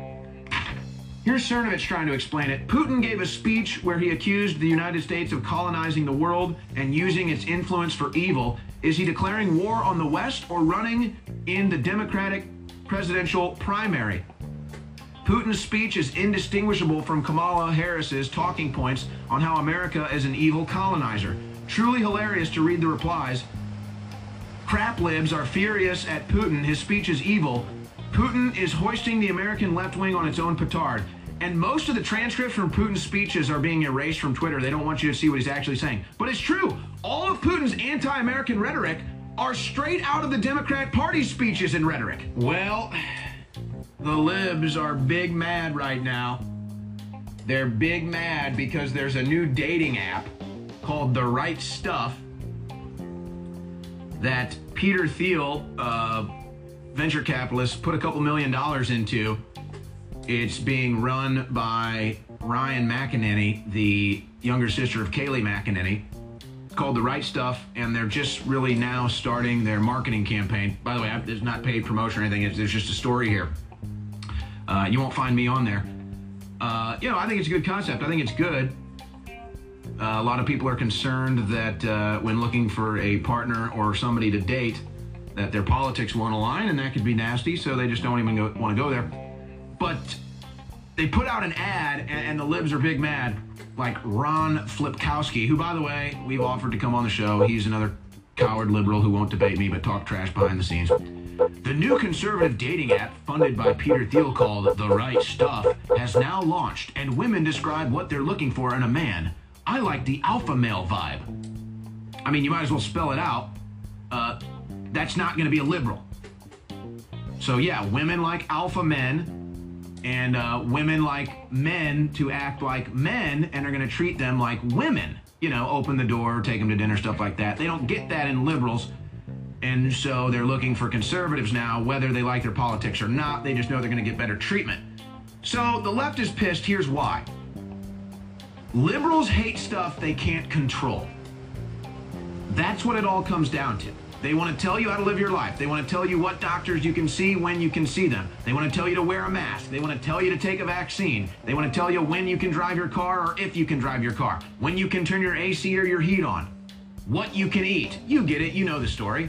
Here's Cernovich trying to explain it. Putin gave a speech where he accused the United States of colonizing the world and using its influence for evil. Is he declaring war on the West or running in the Democratic presidential primary? Putin's speech is indistinguishable from Kamala Harris's talking points on how America is an evil colonizer. Truly hilarious to read the replies. Crap libs are furious at Putin. His speech is evil. Putin is hoisting the American left wing on its own petard. And most of the transcripts from Putin's speeches are being erased from Twitter. They don't want you to see what he's actually saying. But it's true. All of Putin's anti-American rhetoric are straight out of the Democrat Party's speeches and rhetoric. Well, the libs are big mad right now. They're big mad because there's a new dating app called The Right Stuff that Peter Thiel, venture capitalist, put a couple $1 million into. It's being run by Ryan McEnany, the younger sister of Kayleigh McEnany. It's called The Right Stuff, and they're just really now starting their marketing campaign. By the way, there's not paid promotion or anything. There's just a story here. You won't find me on there. I think it's a good concept. I think it's good. A lot of people are concerned that when looking for a partner or somebody to date, that their politics won't align, and that could be nasty, so they just don't even want to go there. But they put out an ad, and the libs are big mad, like Ron Flipkowski, who, by the way, we've offered to come on the show. He's another coward liberal who won't debate me but talk trash behind the scenes. The new conservative dating app funded by Peter Thiel called The Right Stuff has now launched, and women describe what they're looking for in a man. I like the alpha male vibe. I mean, you might as well spell it out. That's not going to be a liberal. So yeah, women like alpha men, and women like men to act like men and are going to treat them like women. You know, open the door, take them to dinner, stuff like that. They don't get that in liberals. And so they're looking for conservatives now, whether they like their politics or not. They just know they're going to get better treatment. So the left is pissed. Here's why. Liberals hate stuff they can't control. That's what it all comes down to. They want to tell you how to live your life. They want to tell you what doctors you can see, when you can see them. They want to tell you to wear a mask. They want to tell you to take a vaccine. They want to tell you when you can drive your car or if you can drive your car. When you can turn your AC or your heat on. What you can eat. You get it. You know the story.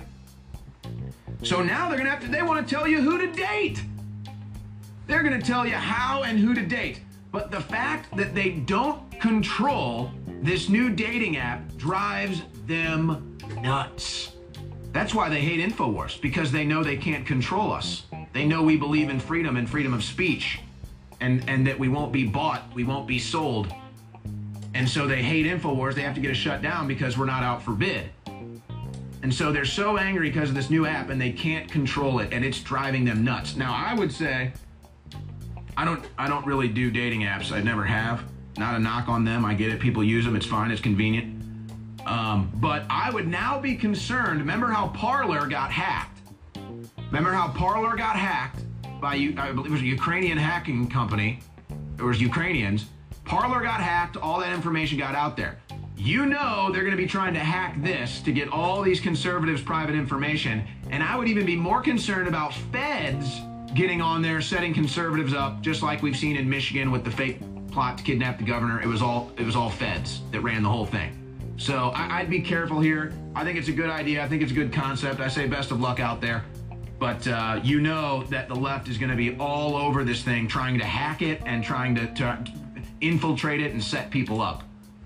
So now they're going to they want to tell you who to date. They're going to tell you how and who to date. But the fact that they don't control this new dating app drives them nuts. That's why they hate InfoWars, because they know they can't control us. They know we believe in freedom and freedom of speech, and that we won't be bought, we won't be sold. And so they hate InfoWars. They have to get us shut down because we're not out for bid. And so they're so angry because of this new app, and they can't control it, and it's driving them nuts. Now, I would say, I don't really do dating apps. I never have. Not a knock on them. I get it. People use them. It's fine. It's convenient. But I would now be concerned. Remember how Parler got hacked? Remember how Parler got hacked by, I believe it was a Ukrainian hacking company. It was Ukrainians. Parler got hacked. All that information got out there. You know they're going to be trying to hack this to get all these conservatives' private information. And I would even be more concerned about feds getting on there, setting conservatives up, just like we've seen in Michigan with the fake plot to kidnap the governor. It was all feds that ran the whole thing. So I'd be careful here. I think it's a good idea. I think it's a good concept. I say best of luck out there. But you know that the left is going to be all over this thing, trying to hack it and trying to infiltrate it and set people up.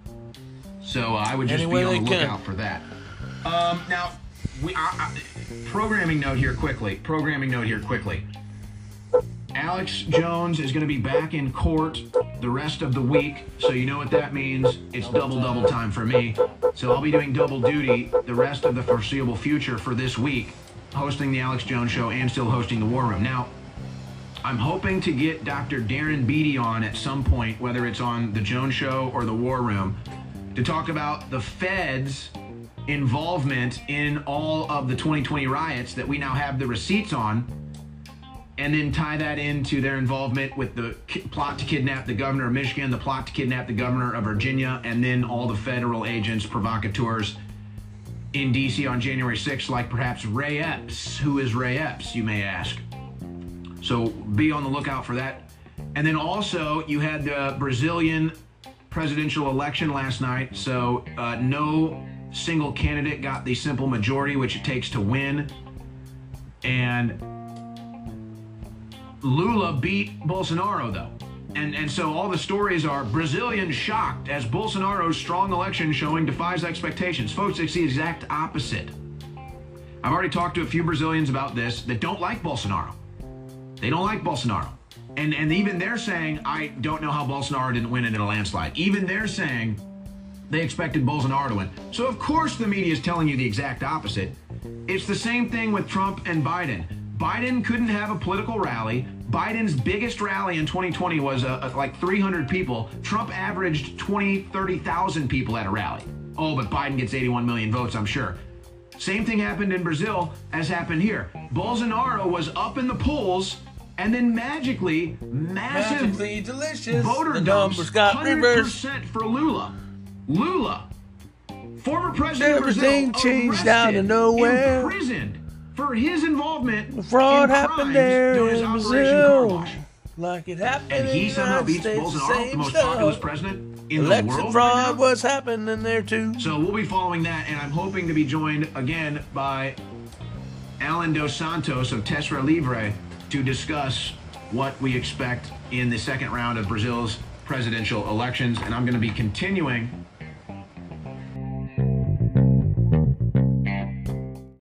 So I would just be on the lookout for that. Now, programming note here quickly. Alex Jones is going to be back in court the rest of the week, so you know what that means. It's double time for me. So I'll be doing double duty the rest of the foreseeable future for this week, hosting the Alex Jones Show and still hosting the War Room. Now, I'm hoping to get Dr. Darren Beatty on at some point, whether it's on the Jones Show or the War Room, to talk about the Fed's involvement in all of the 2020 riots that we now have the receipts on, and then tie that into their involvement with the plot to kidnap the governor of Michigan, the plot to kidnap the governor of Virginia, and then all the federal agents, provocateurs in D.C. on January 6th, like perhaps Ray Epps. Who is Ray Epps, you may ask? So be on the lookout for that. And then also, you had the Brazilian presidential election last night, so no single candidate got the simple majority which it takes to win. And Lula beat Bolsonaro, though. And so all the stories are Brazilians shocked as Bolsonaro's strong election showing defies expectations. Folks, it's the exact opposite. I've already talked to a few Brazilians about this that don't like Bolsonaro. They don't like Bolsonaro. And even they're saying, I don't know how Bolsonaro didn't win it in a landslide. Even they're saying they expected Bolsonaro to win. So of course the media is telling you the exact opposite. It's the same thing with Trump and Biden. Biden couldn't have a political rally. Biden's biggest rally in 2020 was like 300 people. Trump averaged 20, 30,000 people at a rally. Oh, but Biden gets 81 million votes, I'm sure. Same thing happened in Brazil as happened here. Bolsonaro was up in the polls, and then magically delicious. Voter dumps, 100% for Lula. Lula, former president of Brazil, everything changed out of nowhere. Imprisoned for his involvement the fraud in happened there in Brazil, like it happened and he in somehow the beats United States, Bolsonaro, the most populous president in the election world fraud right now. was happening there too. So we'll be following that, and I'm hoping to be joined again by Alan Dos Santos of Terra Livre to discuss what we expect in the second round of Brazil's presidential elections. And I'm going to be continuing